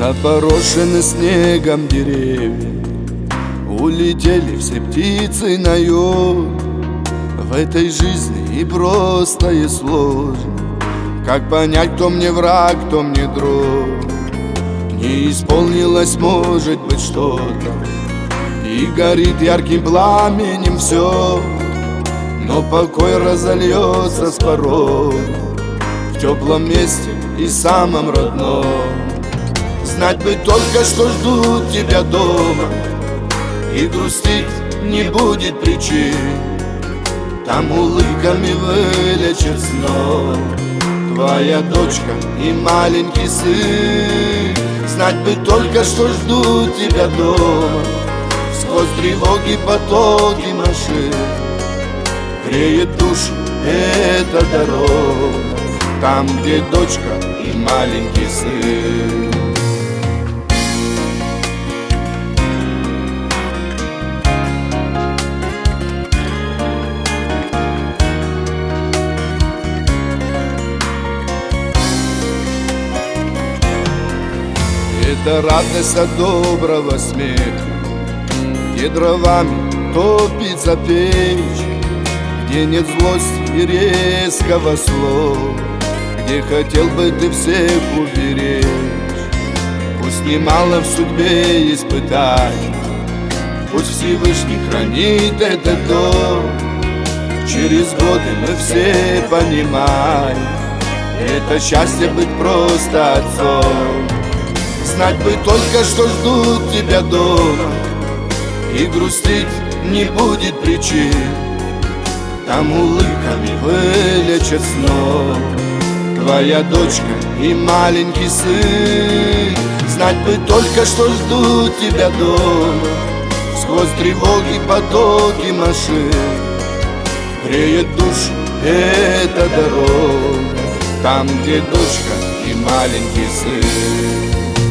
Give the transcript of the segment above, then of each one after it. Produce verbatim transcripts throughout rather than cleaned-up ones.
Запорошены снегом деревья, улетели все птицы на юг. В этой жизни и просто, и сложно. Как понять, кто мне враг, кто мне друг? Не исполнилось, может быть, что-то, и горит ярким пламенем все, но покой разольется с порога в теплом месте и самом родном. Знать бы только, что ждут тебя дома, и грустить не будет причин. Там улыбками вылечит снова твоя дочка и маленький сын. Знать бы только, что ждут тебя дома, сквозь тревоги, потоки машин. Греет душу эта дорога, там, где дочка и маленький сын. Это радость от доброго смеха, где дровами топится печь, где нет злости и резкого слова, где хотел бы ты всех уберечь. Пусть немало в судьбе испытаний, пусть Всевышний хранит этот дом. Через годы мы все понимаем, это счастье быть просто отцом. Знать бы только, что ждут тебя дома, и грустить не будет причин. Там улыбками вылечат снова твоя дочка и маленький сын. Знать бы только, что ждут тебя дома, сквозь тревоги, потоки машин. Греет душу эта дорога, там, где дочка и маленький сын.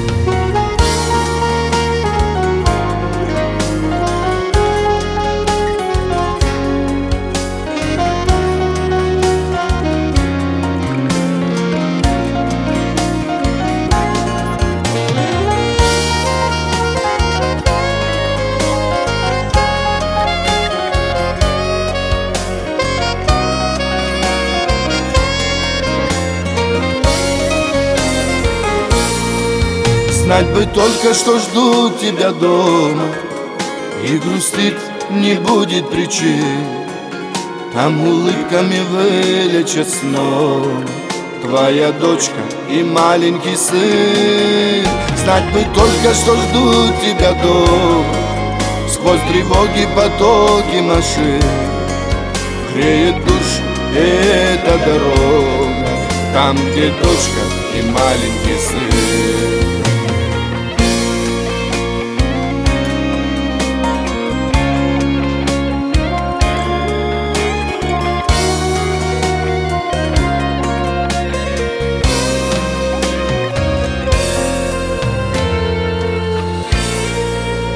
Знать бы только, что ждут тебя дома, и грустить не будет причин. Там улыбками вылечат снова твоя дочка и маленький сын. Знать бы только, что ждут тебя дома, сквозь тревоги, потоки машин. Греет душу эта дорога, там, где дочка и маленький сын.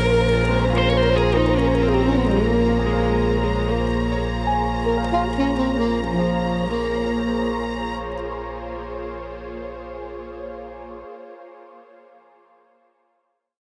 Thank you.